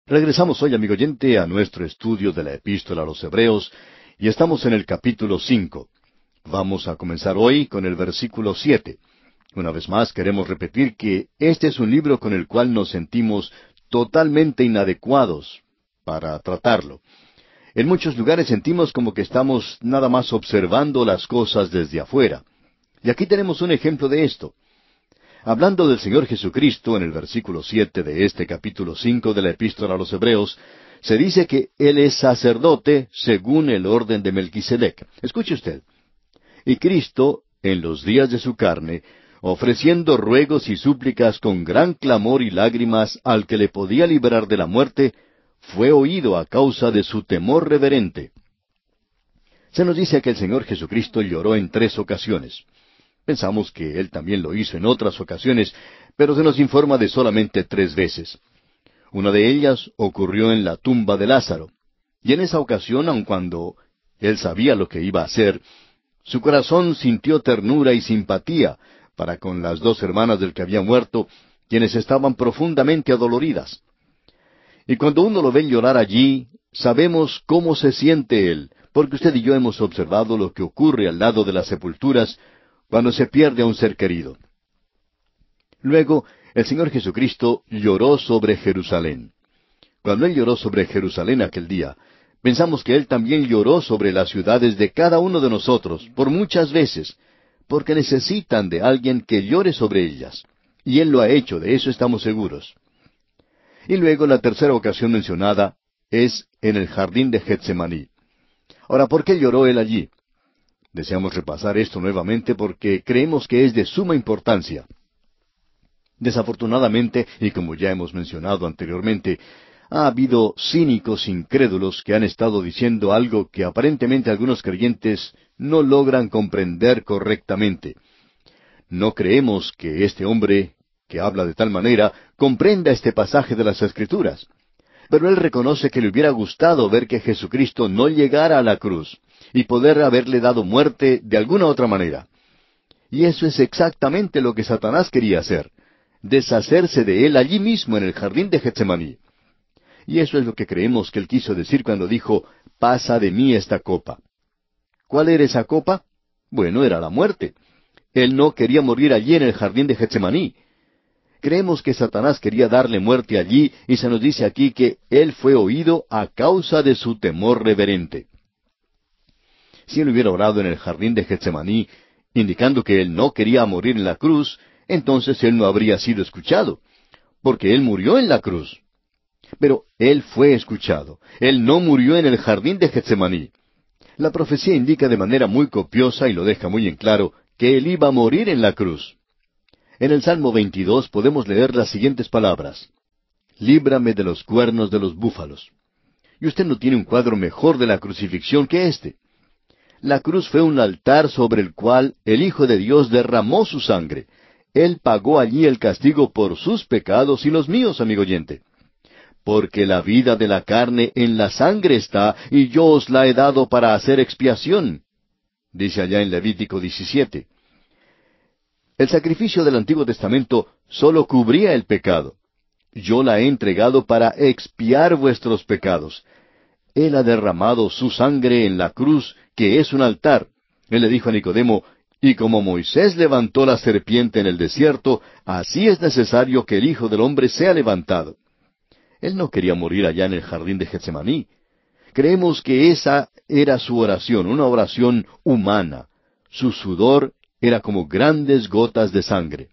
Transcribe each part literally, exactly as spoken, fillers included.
Regresamos hoy, amigo oyente, a nuestro estudio de la Epístola a los Hebreos, y estamos en el capítulo cinco. Vamos a comenzar hoy con el versículo siete. Una vez más queremos repetir que este es un libro con el cual nos sentimos totalmente inadecuados para tratarlo. En muchos lugares sentimos como que estamos nada más observando las cosas desde afuera. Y aquí tenemos un ejemplo de esto. Hablando del Señor Jesucristo en el versículo siete de este capítulo cinco de la Epístola a los Hebreos, se dice que Él es sacerdote según el orden de Melquisedec. Escuche usted. Y Cristo, en los días de su carne, ofreciendo ruegos y súplicas con gran clamor y lágrimas al que le podía librar de la muerte, fue oído a causa de su temor reverente. Se nos dice que el Señor Jesucristo lloró en tres ocasiones. Pensamos que Él también lo hizo en otras ocasiones, pero se nos informa de solamente tres veces. Una de ellas ocurrió en la tumba de Lázaro. Y en esa ocasión, aun cuando Él sabía lo que iba a hacer, su corazón sintió ternura y simpatía para con las dos hermanas del que había muerto, quienes estaban profundamente adoloridas. Y cuando uno lo ve llorar allí, sabemos cómo se siente Él, porque usted y yo hemos observado lo que ocurre al lado de las sepulturas, cuando se pierde a un ser querido. Luego, el Señor Jesucristo lloró sobre Jerusalén. Cuando Él lloró sobre Jerusalén aquel día, pensamos que Él también lloró sobre las ciudades de cada uno de nosotros, por muchas veces, porque necesitan de alguien que llore sobre ellas. Y Él lo ha hecho, de eso estamos seguros. Y luego la tercera ocasión mencionada es en el jardín de Getsemaní. Ahora, ¿por qué lloró Él allí? Deseamos repasar esto nuevamente porque creemos que es de suma importancia. Desafortunadamente, y como ya hemos mencionado anteriormente, ha habido cínicos incrédulos que han estado diciendo algo que aparentemente algunos creyentes no logran comprender correctamente. No creemos que este hombre, que habla de tal manera, comprenda este pasaje de las Escrituras. Pero él reconoce que le hubiera gustado ver que Jesucristo no llegara a la cruz y poder haberle dado muerte de alguna otra manera. Y eso es exactamente lo que Satanás quería hacer, deshacerse de él allí mismo en el jardín de Getsemaní. Y eso es lo que creemos que él quiso decir cuando dijo, «Pasa de mí esta copa». ¿Cuál era esa copa? Bueno, era la muerte. Él no quería morir allí en el jardín de Getsemaní. Creemos que Satanás quería darle muerte allí, y se nos dice aquí que Él fue oído a causa de su temor reverente. Si Él hubiera orado en el jardín de Getsemaní, indicando que Él no quería morir en la cruz, entonces Él no habría sido escuchado, porque Él murió en la cruz. Pero Él fue escuchado. Él no murió en el jardín de Getsemaní. La profecía indica de manera muy copiosa, y lo deja muy en claro, que Él iba a morir en la cruz. En el Salmo veintidós podemos leer las siguientes palabras. «Líbrame de los cuernos de los búfalos». Y usted no tiene un cuadro mejor de la crucifixión que este. La cruz fue un altar sobre el cual el Hijo de Dios derramó su sangre. Él pagó allí el castigo por sus pecados y los míos, amigo oyente. «Porque la vida de la carne en la sangre está, y yo os la he dado para hacer expiación», dice allá en Levítico diecisiete. El sacrificio del Antiguo Testamento sólo cubría el pecado. Yo la he entregado para expiar vuestros pecados. Él ha derramado su sangre en la cruz, que es un altar. Él le dijo a Nicodemo, «Y como Moisés levantó la serpiente en el desierto, así es necesario que el Hijo del Hombre sea levantado». Él no quería morir allá en el jardín de Getsemaní. Creemos que esa era su oración, una oración humana. Su sudor era como grandes gotas de sangre.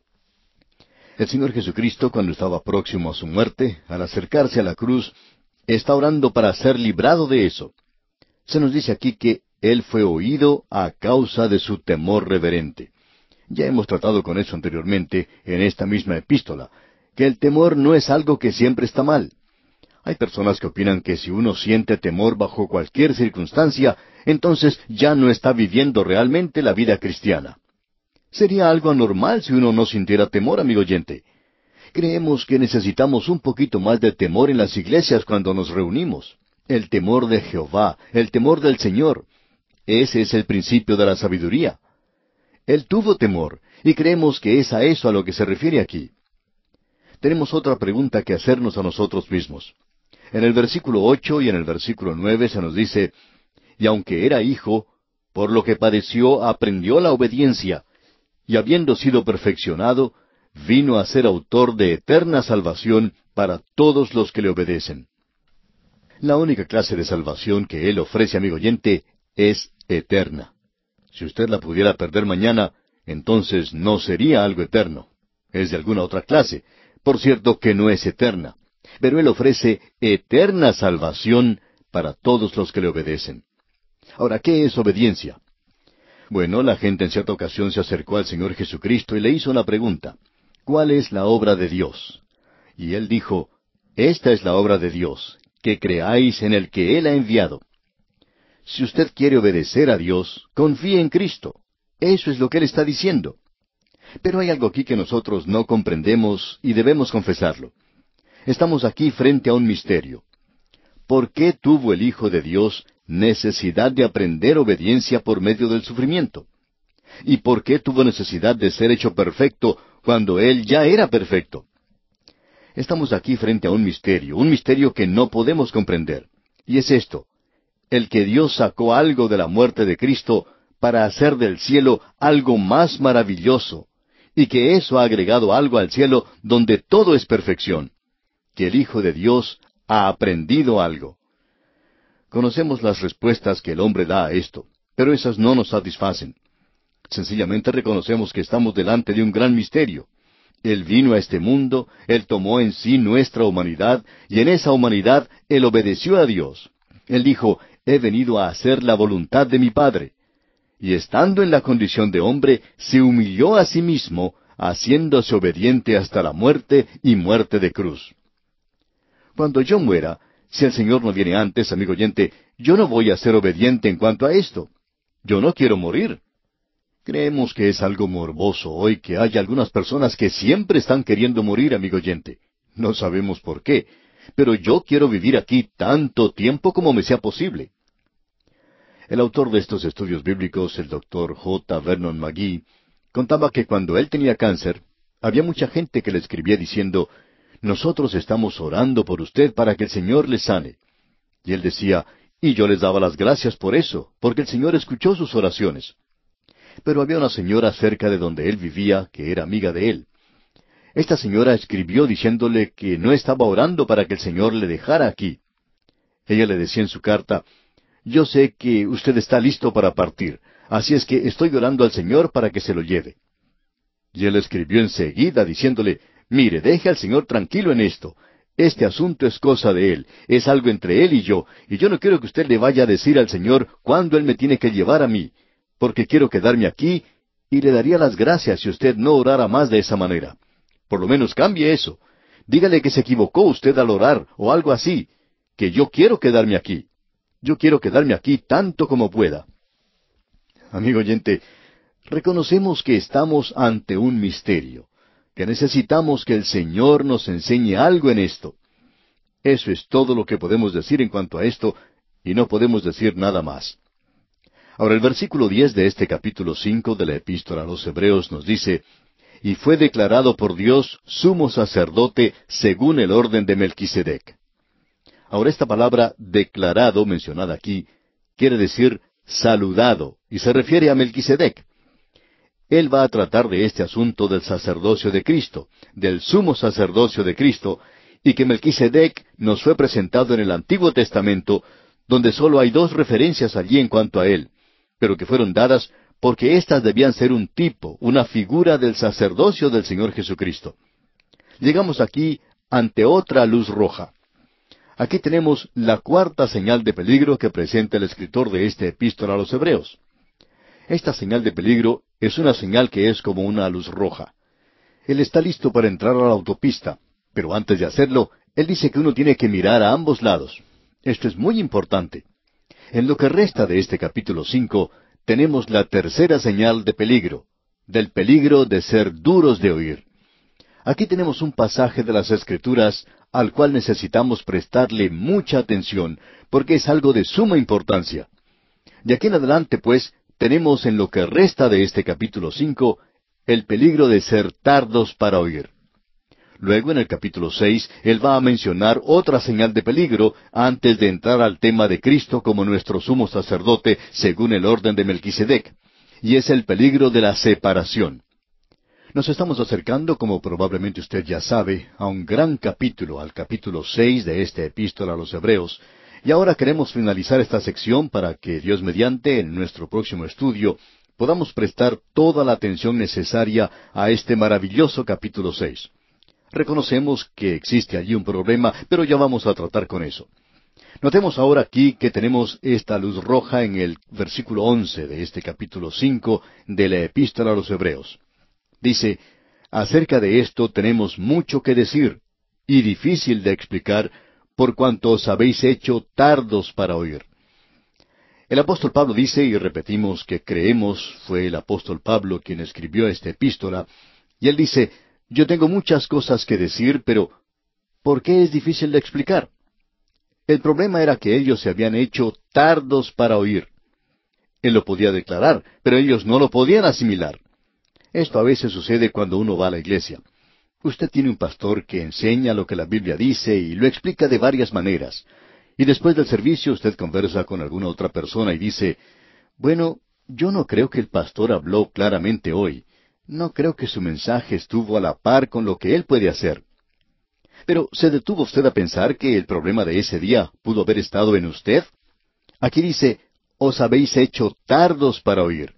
El Señor Jesucristo, cuando estaba próximo a su muerte, al acercarse a la cruz, está orando para ser librado de eso. Se nos dice aquí que Él fue oído a causa de su temor reverente. Ya hemos tratado con eso anteriormente en esta misma epístola, que el temor no es algo que siempre está mal. Hay personas que opinan que si uno siente temor bajo cualquier circunstancia, entonces ya no está viviendo realmente la vida cristiana. Sería algo anormal si uno no sintiera temor, amigo oyente. Creemos que necesitamos un poquito más de temor en las iglesias cuando nos reunimos. El temor de Jehová, el temor del Señor. Ese es el principio de la sabiduría. Él tuvo temor, y creemos que es a eso a lo que se refiere aquí. tenemos otra pregunta que hacernos a nosotros mismos. En el versículo ocho y en el versículo nueve se nos dice, y aunque era hijo, por lo que padeció aprendió la obediencia, y habiendo sido perfeccionado, vino a ser autor de eterna salvación para todos los que le obedecen. La única clase de salvación que Él ofrece, amigo oyente, es eterna. Si usted la pudiera perder mañana, entonces no sería algo eterno. Es de alguna otra clase. Por cierto que no es eterna. Pero Él ofrece eterna salvación para todos los que le obedecen. Ahora, ¿qué es obediencia? Bueno, la gente en cierta ocasión se acercó al Señor Jesucristo y le hizo una pregunta. ¿Cuál es la obra de Dios? Y Él dijo, esta es la obra de Dios, que creáis en el que Él ha enviado. Si usted quiere obedecer a Dios, confíe en Cristo. Eso es lo que Él está diciendo. Pero hay algo aquí que nosotros no comprendemos y debemos confesarlo. Estamos aquí frente a un misterio. ¿Por qué tuvo el Hijo de Dios necesidad de aprender obediencia por medio del sufrimiento? ¿Y por qué tuvo necesidad de ser hecho perfecto cuando Él ya era perfecto? Estamos aquí frente a un misterio, un misterio que no podemos comprender. Y es esto, el que Dios sacó algo de la muerte de Cristo para hacer del cielo algo más maravilloso, y que eso ha agregado algo al cielo donde todo es perfección, que el Hijo de Dios ha aprendido algo. Conocemos las respuestas que el hombre da a esto, pero esas no nos satisfacen. Sencillamente reconocemos que estamos delante de un gran misterio. Él vino a este mundo, Él tomó en sí nuestra humanidad, y en esa humanidad Él obedeció a Dios. Él dijo, he venido a hacer la voluntad de mi Padre. Y estando en la condición de hombre, se humilló a sí mismo, haciéndose obediente hasta la muerte y muerte de cruz. Cuando yo muera, si el Señor no viene antes, amigo oyente, yo no voy a ser obediente en cuanto a esto. Yo no quiero morir. Creemos que es algo morboso hoy que haya algunas personas que siempre están queriendo morir, amigo oyente. No sabemos por qué, pero yo quiero vivir aquí tanto tiempo como me sea posible. El autor de estos estudios bíblicos, el doctor J. Vernon McGee, contaba que cuando él tenía cáncer, había mucha gente que le escribía diciendo, nosotros estamos orando por usted para que el Señor le sane. Y él decía, y yo les daba las gracias por eso, porque el Señor escuchó sus oraciones. Pero había una señora cerca de donde él vivía, que era amiga de él. Esta señora escribió diciéndole que no estaba orando para que el Señor le dejara aquí. Ella le decía en su carta, yo sé que usted está listo para partir, así es que estoy orando al Señor para que se lo lleve. Y él escribió enseguida diciéndole, mire, deje al Señor tranquilo en esto. Este asunto es cosa de Él, es algo entre Él y yo, y yo no quiero que usted le vaya a decir al Señor cuándo Él me tiene que llevar a mí, porque quiero quedarme aquí, y le daría las gracias si usted no orara más de esa manera. Por lo menos cambie eso. Dígale que se equivocó usted al orar, o algo así, que yo quiero quedarme aquí. Yo quiero quedarme aquí tanto como pueda. Amigo oyente, reconocemos que estamos ante un misterio, que necesitamos que el Señor nos enseñe algo en esto. Eso es todo lo que podemos decir en cuanto a esto, y no podemos decir nada más. Ahora el versículo diez de este capítulo cinco de la Epístola a los Hebreos nos dice, y fue declarado por Dios sumo sacerdote según el orden de Melquisedec. Ahora esta palabra declarado mencionada aquí quiere decir saludado, y se refiere a Melquisedec. Él va a tratar de este asunto del sacerdocio de Cristo, del sumo sacerdocio de Cristo, y que Melquisedec nos fue presentado en el Antiguo Testamento, donde solo hay dos referencias allí en cuanto a él, pero que fueron dadas porque éstas debían ser un tipo, una figura del sacerdocio del Señor Jesucristo. Llegamos aquí ante otra luz roja. Aquí tenemos la cuarta señal de peligro que presenta el escritor de esta epístola a los Hebreos. Esta señal de peligro es una señal que es como una luz roja. Él está listo para entrar a la autopista, pero antes de hacerlo, él dice que uno tiene que mirar a ambos lados. Esto es muy importante. En lo que resta de este capítulo cinco, tenemos la tercera señal de peligro, del peligro de ser duros de oír. Aquí tenemos un pasaje de las Escrituras al cual necesitamos prestarle mucha atención, porque es algo de suma importancia. De aquí en adelante, pues, tenemos en lo que resta de este capítulo cinco, el peligro de ser tardos para oír. Luego, en el capítulo seis, él va a mencionar otra señal de peligro antes de entrar al tema de Cristo como nuestro sumo sacerdote según el orden de Melquisedec. Y es el peligro de la separación. Nos estamos acercando, como probablemente usted ya sabe, a un gran capítulo, al capítulo seis de esta epístola a los Hebreos, y ahora queremos finalizar esta sección para que, Dios mediante, en nuestro próximo estudio, podamos prestar toda la atención necesaria a este maravilloso capítulo seis. Reconocemos que existe allí un problema, pero ya vamos a tratar con eso. Notemos ahora aquí que tenemos esta luz roja en el versículo once de este capítulo cinco de la epístola a los Hebreos. Dice, acerca de esto tenemos mucho que decir, y difícil de explicar, por cuanto os habéis hecho tardos para oír. El apóstol Pablo dice, y repetimos que creemos fue el apóstol Pablo quien escribió esta epístola, y él dice, yo tengo muchas cosas que decir, pero ¿por qué es difícil de explicar? El problema era que ellos se habían hecho tardos para oír. Él lo podía declarar, pero ellos no lo podían asimilar. Esto a veces sucede cuando uno va a la iglesia. Usted tiene un pastor que enseña lo que la Biblia dice y lo explica de varias maneras. Y después del servicio usted conversa con alguna otra persona y dice, bueno, yo no creo que el pastor habló claramente hoy. No creo que su mensaje estuvo a la par con lo que él puede hacer. Pero, ¿se detuvo usted a pensar que el problema de ese día pudo haber estado en usted? Aquí dice, os habéis hecho tardos para oír.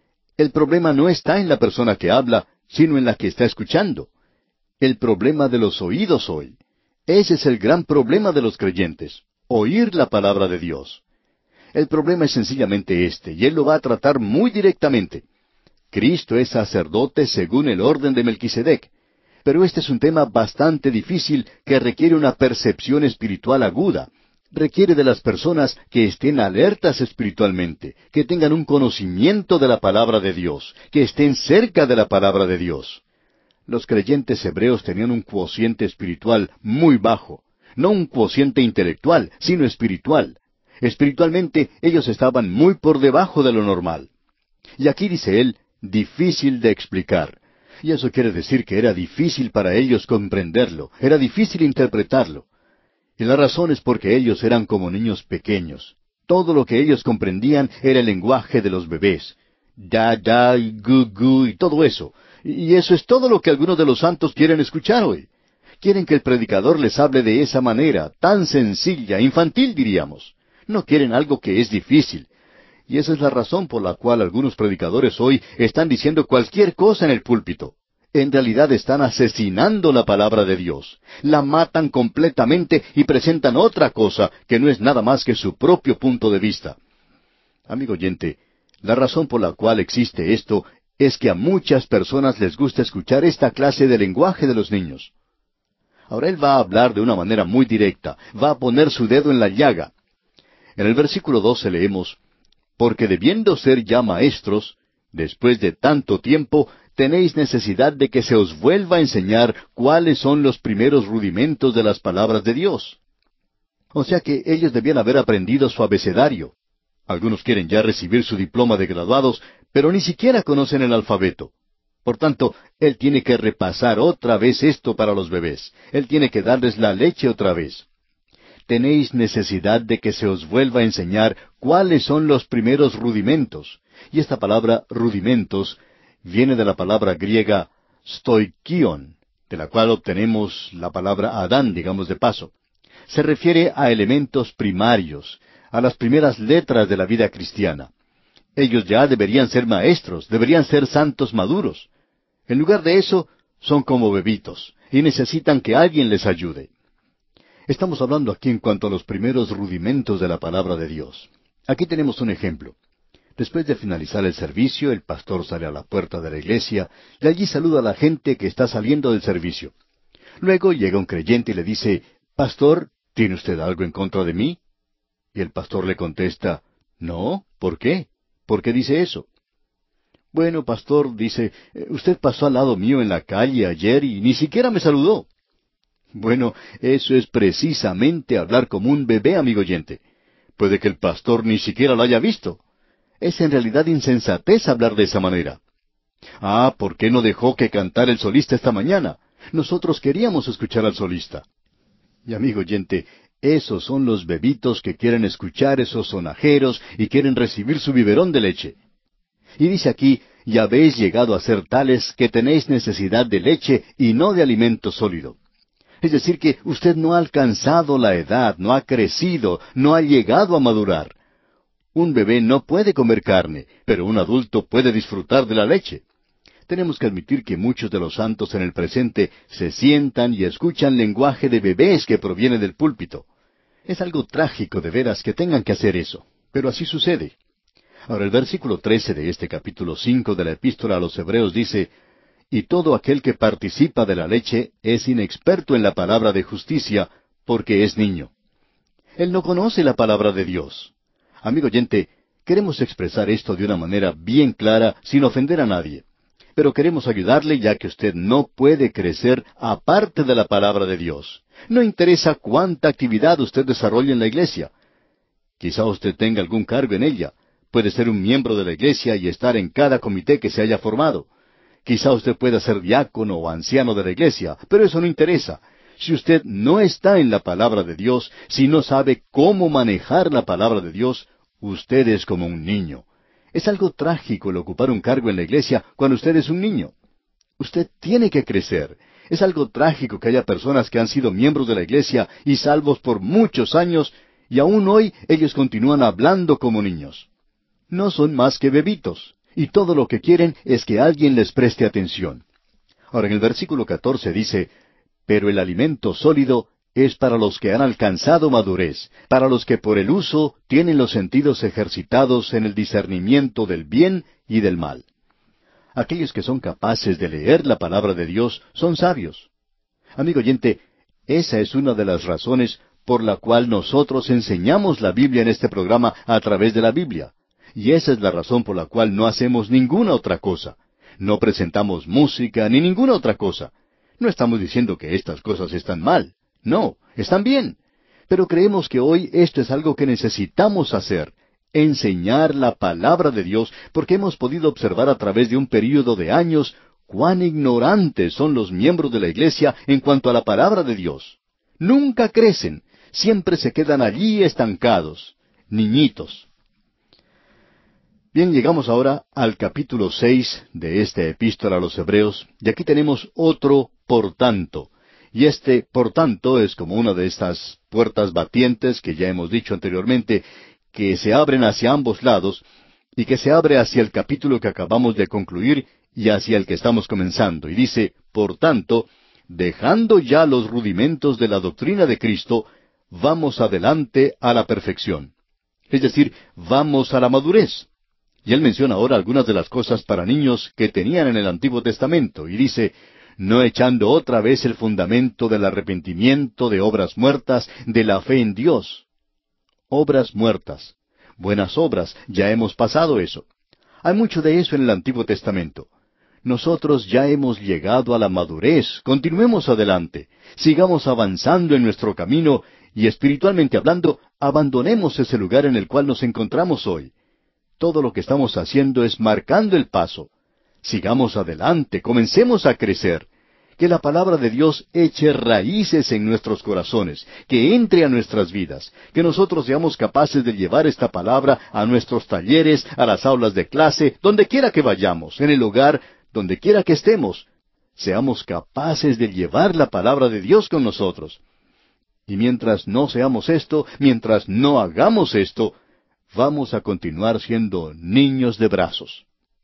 El problema no está en la persona que habla, sino en la que está escuchando. El problema de los oídos hoy. Ese es el gran problema de los creyentes, oír la palabra de Dios. El problema es sencillamente este, y Él lo va a tratar muy directamente. Cristo es sacerdote según el orden de Melquisedec. Pero este es un tema bastante difícil que requiere una percepción espiritual aguda. Requiere de las personas que estén alertas espiritualmente, que tengan un conocimiento de la palabra de Dios, que estén cerca de la palabra de Dios. Los creyentes hebreos tenían un cociente espiritual muy bajo, no un cociente intelectual, sino espiritual. Espiritualmente ellos estaban muy por debajo de lo normal. Y aquí dice él, difícil de explicar. Y eso quiere decir que era difícil para ellos comprenderlo, era difícil interpretarlo. Y la razón es porque ellos eran como niños pequeños. Todo lo que ellos comprendían era el lenguaje de los bebés. Da, da, y gu, gu, y todo eso. Y eso es todo lo que algunos de los santos quieren escuchar hoy. Quieren que el predicador les hable de esa manera, tan sencilla, infantil diríamos. No quieren algo que es difícil. Y esa es la razón por la cual algunos predicadores hoy están diciendo cualquier cosa en el púlpito. En realidad están asesinando la palabra de Dios. La matan completamente y presentan otra cosa que no es nada más que su propio punto de vista. Amigo oyente, la razón por la cual existe esto es que a muchas personas les gusta escuchar esta clase de lenguaje de los niños. Ahora él va a hablar de una manera muy directa, va a poner su dedo en la llaga. En el versículo doce leemos, porque debiendo ser ya maestros, después de tanto tiempo, tenéis necesidad de que se os vuelva a enseñar cuáles son los primeros rudimentos de las palabras de Dios. O sea que ellos debían haber aprendido su abecedario. Algunos quieren ya recibir su diploma de graduados, pero ni siquiera conocen el alfabeto. Por tanto, él tiene que repasar otra vez esto para los bebés. Él tiene que darles la leche otra vez. Tenéis necesidad de que se os vuelva a enseñar cuáles son los primeros rudimentos. Y esta palabra rudimentos viene de la palabra griega stoikion, de la cual obtenemos la palabra Adán, digamos de paso. Se refiere a elementos primarios, a las primeras letras de la vida cristiana. Ellos ya deberían ser maestros, deberían ser santos maduros. En lugar de eso, son como bebitos, y necesitan que alguien les ayude. Estamos hablando aquí en cuanto a los primeros rudimentos de la palabra de Dios. Aquí tenemos un ejemplo. Después de finalizar el servicio, el pastor sale a la puerta de la iglesia y allí saluda a la gente que está saliendo del servicio. Luego llega un creyente y le dice, «Pastor, ¿tiene usted algo en contra de mí?» Y el pastor le contesta, «No, ¿por qué? ¿Por qué dice eso?» «Bueno, pastor», dice, «usted pasó al lado mío en la calle ayer y ni siquiera me saludó». Bueno, eso es precisamente hablar como un bebé, amigo oyente. Puede que el pastor ni siquiera lo haya visto. Es en realidad insensatez hablar de esa manera. Ah, ¿por qué no dejó que cantara el solista esta mañana? Nosotros queríamos escuchar al solista. Y amigo oyente, esos son los bebitos que quieren escuchar esos sonajeros y quieren recibir su biberón de leche. Y dice aquí, y habéis llegado a ser tales que tenéis necesidad de leche y no de alimento sólido. Es decir, que usted no ha alcanzado la edad, no ha crecido, no ha llegado a madurar. Un bebé no puede comer carne, pero un adulto puede disfrutar de la leche. Tenemos que admitir que muchos de los santos en el presente se sientan y escuchan lenguaje de bebés que proviene del púlpito. Es algo trágico de veras que tengan que hacer eso, pero así sucede. Ahora el versículo trece de este capítulo cinco de la Epístola a los Hebreos dice, y todo aquel que participa de la leche es inexperto en la palabra de justicia, porque es niño. Él no conoce la palabra de Dios. Amigo oyente, queremos expresar esto de una manera bien clara, sin ofender a nadie. Pero queremos ayudarle ya que usted no puede crecer aparte de la palabra de Dios. No interesa cuánta actividad usted desarrolle en la iglesia. Quizá usted tenga algún cargo en ella. Puede ser un miembro de la iglesia y estar en cada comité que se haya formado. Quizá usted pueda ser diácono o anciano de la iglesia, pero eso no interesa. Si usted no está en la palabra de Dios, si no sabe cómo manejar la palabra de Dios, usted es como un niño. Es algo trágico el ocupar un cargo en la iglesia cuando usted es un niño. Usted tiene que crecer. Es algo trágico que haya personas que han sido miembros de la iglesia y salvos por muchos años, y aún hoy ellos continúan hablando como niños. No son más que bebitos, y todo lo que quieren es que alguien les preste atención. Ahora en el versículo catorce dice, pero el alimento sólido es para los que han alcanzado madurez, para los que por el uso tienen los sentidos ejercitados en el discernimiento del bien y del mal. Aquellos que son capaces de leer la palabra de Dios son sabios. Amigo oyente, esa es una de las razones por la cual nosotros enseñamos la Biblia en este programa a través de la Biblia. Y esa es la razón por la cual no hacemos ninguna otra cosa. No presentamos música ni ninguna otra cosa. No estamos diciendo que estas cosas están mal. No, están bien. Pero creemos que hoy esto es algo que necesitamos hacer. Enseñar la palabra de Dios, porque hemos podido observar a través de un período de años cuán ignorantes son los miembros de la iglesia en cuanto a la palabra de Dios. Nunca crecen, siempre se quedan allí estancados, niñitos. Bien, llegamos ahora al capítulo seis de esta epístola a los Hebreos, y aquí tenemos otro por tanto. Y este por tanto es como una de estas puertas batientes que ya hemos dicho anteriormente, que se abren hacia ambos lados, y que se abre hacia el capítulo que acabamos de concluir y hacia el que estamos comenzando. Y dice, por tanto, dejando ya los rudimentos de la doctrina de Cristo, vamos adelante a la perfección. Es decir, vamos a la madurez. Y él menciona ahora algunas de las cosas para niños que tenían en el Antiguo Testamento, y dice, no echando otra vez el fundamento del arrepentimiento de obras muertas, de la fe en Dios. Obras muertas. Buenas obras, ya hemos pasado eso. Hay mucho de eso en el Antiguo Testamento. Nosotros ya hemos llegado a la madurez, continuemos adelante, sigamos avanzando en nuestro camino, y espiritualmente hablando, abandonemos ese lugar en el cual nos encontramos hoy. Todo lo que estamos haciendo es marcando el paso. Sigamos adelante, comencemos a crecer. Que la palabra de Dios eche raíces en nuestros corazones, que entre a nuestras vidas, que nosotros seamos capaces de llevar esta palabra a nuestros talleres, a las aulas de clase, donde quiera que vayamos, en el hogar, donde quiera que estemos. Seamos capaces de llevar la palabra de Dios con nosotros. Y mientras no seamos esto, mientras no hagamos esto, vamos a continuar siendo niños de brazos.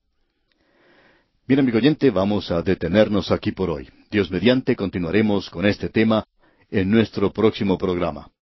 Bien, amigo oyente, vamos a detenernos aquí por hoy. Dios mediante continuaremos con este tema en nuestro próximo programa.